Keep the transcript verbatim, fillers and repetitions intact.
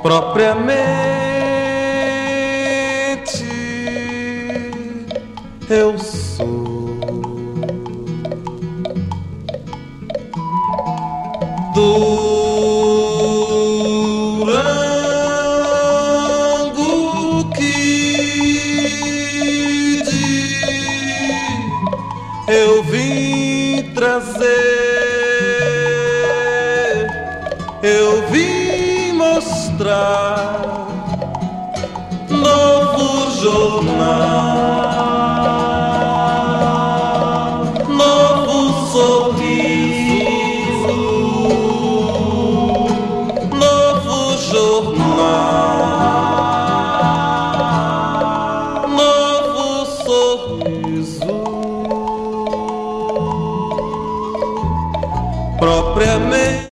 propriamente eu sou Durango Kid. Eu vim trazer, eu vim mostrar novo jornal.